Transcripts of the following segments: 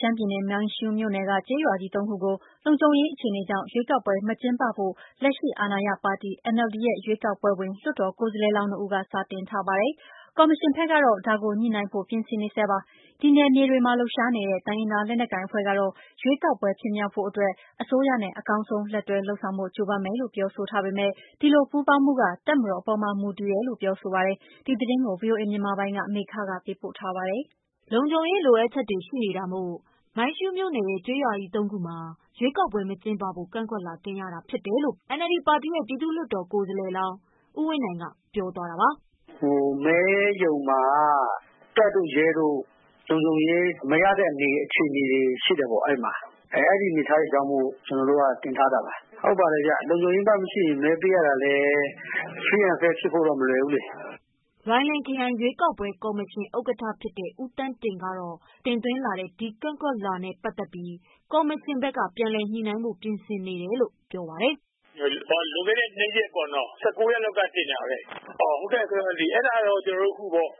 ရှမ်းပြည်နယ်မိုင်းရှူးမြို့နယ်ကကျေးရွာကြီး 3 ခုကိုလုံခြုံရေးအခြေအနေကြောင့်ရွေးကောက်ပွဲမကျင်းပဖို့လက်ရှိအာဏာရပါတီ NLD ရဲ့ရွေးကောက်ပွဲဝင်လွှတ်တော်ကိုယ်စားလှယ်လောင်း 2 ဦးကစာတင်ထားပါတယ်။ ကော်မရှင်ဘက်ကတော့ဒါကိုညှိနှိုင်းဖို့ပြင်ဆင်နေဆဲပါ။ ဒီနယ်မြေတွေမှာလှုပ်ရှားနေတဲ့တိုင်းရင်းသားလက်နက်ကိုင်အဖွဲ့ကတော့ရွေးကောက်ပွဲဖြစ်မြောက်ဖို့အတွက်အစိုးရနဲ့အကောင်းဆုံးလက်တွဲလုပ်ဆောင်ဖို့ကြိုးပမ်းမယ်လို့ပြောဆိုထားပေမဲ့ဒီလိုပူးပေါင်းမှုကတပ်မတော်အပေါ်မှာမူတည်တယ်လို့ပြောဆိုပါတယ်။ ဒီသတင်းကိုဗွီအိုအေမြန်မာပိုင်းကမေခကပေးပို့ထားပါတယ်။ လုံခြုံရေးလိုအပ်ချက်တွေရှိနေတာမို့မိုင်းရှူးမြို့နယ်ရဲ့ကျေးရွာကြီး 3 ခုမှာရွေးကောက်ပွဲမကျင်းပဖို့ကန့်ကွက်လွှာတင်ရတာဖြစ်တယ်လို့ NLD ပါတီရဲ့ပြည်သူ့လွှတ်တော်ကိုယ်စားလှယ်လောင်းဦးဝင်းနိုင်ကပြောသွားတာပါ။ မဲရုံမှာတပ်တို့ရဲတို့လုံခြုံရေးမရတဲ့အခြေအနေတွေရှိတယ်ပေါ့အဲ့မှာအဲ့ဒီအနေအထားတွေကြောင့်မို့ကျွန်တော်တို့ကတင်ထားတာပါဟုတ်ပါတယ်ဗျလုံခြုံရေးမရှိရင်မဲပေးရတာလဲ free and fair ဖြစ်ဖို့တော့မလွယ်ဘူးလေလွိုင်လင်ခရိုင်ရွေးကောက်ပွဲကော်မရှင်ဥက္ကဋ္ဌဖြစ်တဲ့ဦးသန်းတင်ကတော့တင်သွင်းလာတဲ့ဒီကန့်ကွက်လွှာနဲ့ပတ်သက်ပြီးကော်မရှင်ဘက်ကပြန်လည်ညှိနှိုင်းဖို့ပြင်ဆင်နေတယ်လို့ပြောပါတယ်။လွန်ခဲ့တဲ့2ရက်ပေါ့နော်19ရက်လောက်ကတင်တာပဲဟုတ်ကဲ့အဲ့ဒါတော့ကျွန်တော်တို့အခုပေါ့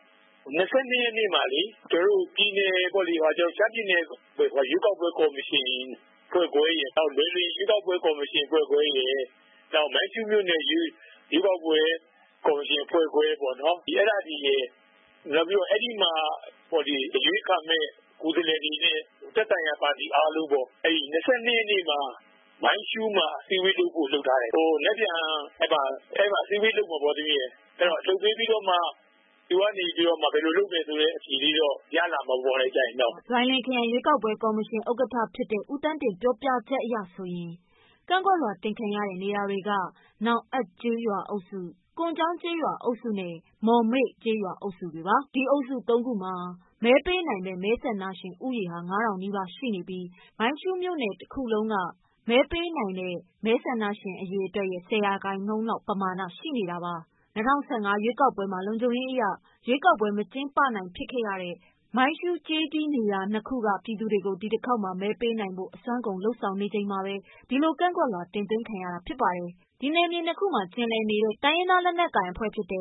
22ရက်နေ့မှာလေကျွန်တော်တို့ပြည်နယ်ပေါ့လေကျွန်တော်ရှမ်းပြည်နယ်ရွေးကောက်ပွဲကော်မရှင်ဖွဲ့ခွဲရနောက်လွိုင်လင်ရွေးကောက်ပွဲကော်မရှင်ဖွဲ့ခွဲရနောက်မိုင်းရှူးမြို့နယ်ရွေးကောက်ပွဲကော်မရှင်ဖွဲ့ခွဲပေါ့နော်အဲ့ဒါဒီရဲ့နောက်ပြီးတော့အဲ့ဒီမှာပေါ့ဒီရွေးခံမဲ့ကိုယ်စားလှယ်တွေနဲ့တက်တိုင်ရပါတီအားလုံးပေါ့အဲ့ဒီ22ရက်နေ့မှာမိုင်းရှူးမှာအစည်းအဝေးလုပ်ဖို့လုပ်ထားတယ်လက်ပြန်အဲ့မှာအစည်းအဝေးလုပ်မှာပေါ့တမီးအဲ့တော့လုပ်ပြီးတော့မှသူကနေပြီးတော့မှဘယ်လိုလုပ်မယ်ဆိုတဲ့အစီအလေးတော့ရလာမှာပေါ့လေကြိုင်တော့လွိုင်လင်ခရိုင်ရွေးကောက်ပွဲကော်မရှင်ဥက္ကဋ္ဌဖြစ်တဲ့ဦးတန်းတင်ပြောပြချက်အရဆိုရင်ကန့်ကွက်လွှာတင်ခံရတဲ့နေရာတွေကနောင်အပ်ကျေးရွာအုပ်စုကွန်ကျောင်းကျေးရွာအုပ်စုနဲ့မော်မိတ်ကျေးရွာအုပ်စုတွေပါဒီအုပ်စု 3 ခုမှာမဲပေးနိုင်မဲ့မဲဆန္ဒရှင်ဦးရေဟာ 9000 နီးပါးရှိနေပြီးမိုင်းရှူးမြို့နယ်တစ်ခုလုံးကမဲပေးနိုင်တဲ့မဲဆန္ဒရှင်အရေအတွက်ရဲ့ 10% လောက်ပမာဏရှိနေတာပါ2015ရွေးကောက်ပွဲမှာလုံခြုံရေးအရရွေးကောက်ပွဲမကျင်းပနိုင်ဖြစ်ခဲ့ရတဲ့မိုင်းရှူးကျေးသီးနေရာ 2 ခုကပြည်သူတွေကိုဒီတစ်ခေါက်မှာမဲပေးနိုင်ဖို့အစွမ်းကုန်လုပ်ဆောင်နေချိန်မှာပဲဒီလိုကန့်ကွက်လွှာတင်သွင်းခံရတာဖြစ်ပါတယ်ဒီနယ်မြေ 2 ခုမှာကျင်လည်နေတဲ့တိုင်းရင်းသားလက်နက်ကိုင်အဖွဲ့ဖြစ်တဲ့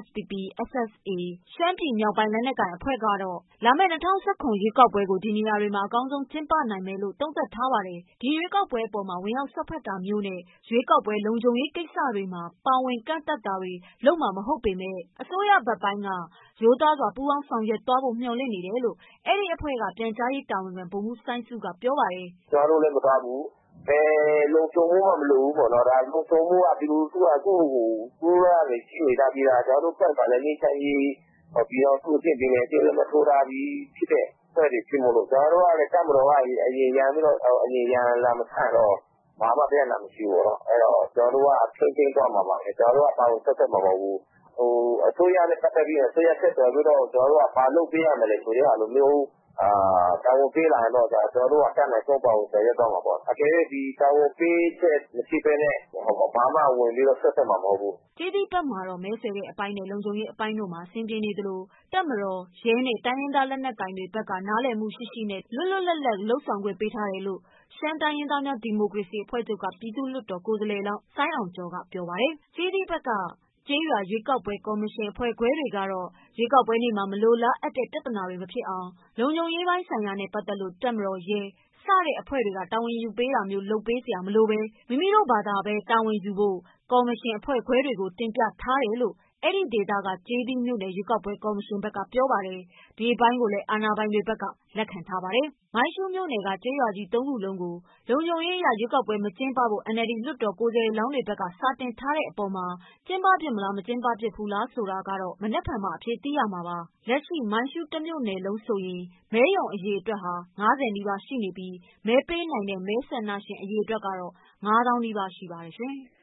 SSPP/SSA ရှမ်းပြည်မြောက်ပိုင်းလက်နက်ကိုင်အဖွဲ့ကတော့လာမယ့်2019ရွေးကောက်ပွဲကိုဒီနေရာတွေမှာအကောင်းဆုံးကျင်းပနိုင်မယ်လို့သုံးသပ်ထားပါတယ်ဒီရွေးကောက်ပွဲအပေါ်မှာဝင်ရောက်စွက်ဖက်တာမျိုးနဲ့ရွေးကောက်ပွဲလုံခြုံရေးကိစ္စတွေမှာပါဝင်ကန့်သတ်တာတွေလုပ်မှာမဟုတ်ပေမဲ့အစိုးရဘက်ပိုင်းကရိုးသားစွာပူးပေါင်းဆောင်ရွက်သွားဖို့မျှော်လင့်နေတယ်လို့အဲ့ဒီအဖွဲ့ကပြန်ကြားရေးတာဝန်ခံဗိုလ်မှူးစိုင်းဆုကပြောပါတယ်ကျွန်တော်တို့လည်းမသွားဘူးလုံခြုံမှုမလိုဘူးပေါ့နော်ဒါလုံခြုံမှုကဒီလိုသူကကိုယ့်ကိုကိုယ်ရတယ်ရှိနေတာပြည်တာကျွန်တော်တို့ပတ်ပါလည်းနေဆိုင်ရေးပြီးတော့သူ့အဖြစ်ပြီးနေတယ်လည်းမထိုးတာပြီးဖြစ်တဲ့ဖွဲ့တွေဖြစ်မလို့ကျွန်တော်တို့ကလည်းတတ်မတော်ကအရင်ရန်ပြီးတော့အရင်ရန်လာမဆန့်တော့ဘာမှပြန်လာမရှိဘူးတော့အဲ့တော့ကျွန်တော်တို့ကထိမ့်သိမ်းသွားမှာပါပဲကျွန်တော်တို့ကပါဝင်ဆက်သက်မှာမဟုတ်ဘူးအစိုးရနဲ့ပတ်သက်ပြီးအစိုးရဆက်သွယ်ပြီးတော့ကျွန်တော်တို့ကဘာလုပ်ပေးရမလဲဆိုတဲ့အားလိုမျိုးတာဝန်ပေးလာတော့ကျွန်တော်တို့ကတတ်နိုင်ဆုံးပါဝင်ဆက်ရတော့မှာပေါ့အကယ်၍ဒီတာဝန်ပေးချက်မရှိဘဲနဲ့ဘာမှဝင်ပြီးတော့ဆက်သက်မှာမဟုတ်ဘူးကျေးသီးဘက်မှာတော့မဲဆွယ်တဲ့အပိုင်းနဲ့လုံခြုံရေးအပိုင်းတို့မှာအဆင်ပြေနေသလိုတပ်မတော်ရဲနဲ့တိုင်းရင်းသားလက်နက်ကိုင်တွေဘက်ကနားလည်မှုရှိရှိနဲ့လွတ်လွတ်လပ်လပ်လုပ်ဆောင်ခွင့်ပေးထားတယ်လို့ရှမ်းတိုင်းရင်းသားများဒီမိုကရေစီအဖွဲ့ချုပ်ကပြည်သူ့လွှတ်တော်ကိုယ်စားလှယ်လောင်းစိုင်းအောင်ကျော်ကပြောပါတယ်ကျေးသီးဘက်ကကျေးရွာရွေးကောက်ပွဲကော်မရှင်အဖွဲ့ခွဲတွေကတော့ရွေးကောက်ပွဲနေ့မှာမလိုလားအပ်တဲ့ပြဿနာတွေမဖြစ်အောင်လုံခြုံရေးပိုင်းဆိုင်ရာနဲ့ပတ်သက်လို့တပ်မတော်ရဲစတဲ့အဖွဲ့တွေကတာဝန်ယူပေးတာမျိုးလုပ်ပေးစရာမလိုဘဲမိမိတို့ဘာသာပဲတာဝန်ယူဖို့ကော်မရှင်အဖွဲ့ခွဲတွေကိုတင်ပြထားတယ်လို့အဲ့ဒီဒေသကကျေးသီးမြို့နယ်ရွေးကောက်ပွဲကော်မရှင်ဘက်ကပြောပါတယ်ဒီအပိုင်းကိုလည်းအာဏာပိုင်တွေဘက်ကလက်ခံထားပါတယ်မိုင်းရှူးမြို့နယ်ကကျေးရွာကြီး 3 ခုလုံးကိုလုံခြုံရေးအရရွေးကောက်ပွဲမကျင်းပဖို့ NLD လွှတ်တော်ကိုယ်စားလှယ်လောင်းတွေဘက်ကစာတင်ထားတဲ့အပေါ်မှာကျင်းပဖြစ်မလားမကျင်းပဖြစ်ဘူးလားဆိုတာကတော့မနက်ဖြန်မှအဖြေသိရမှာပါလက်ရှိမိုင်းရှူးတစ်မြို့နယ်လုံးဆိုရင်မဲရုံအရေအတွက်ဟာ90နီးပါးရှိနေပြီးမဲပေးနိုင်တဲ့မဲဆန္ဒရှင်အရေအတွက်ကတော့9000နီးပါးရှိပါတယ်ရှင်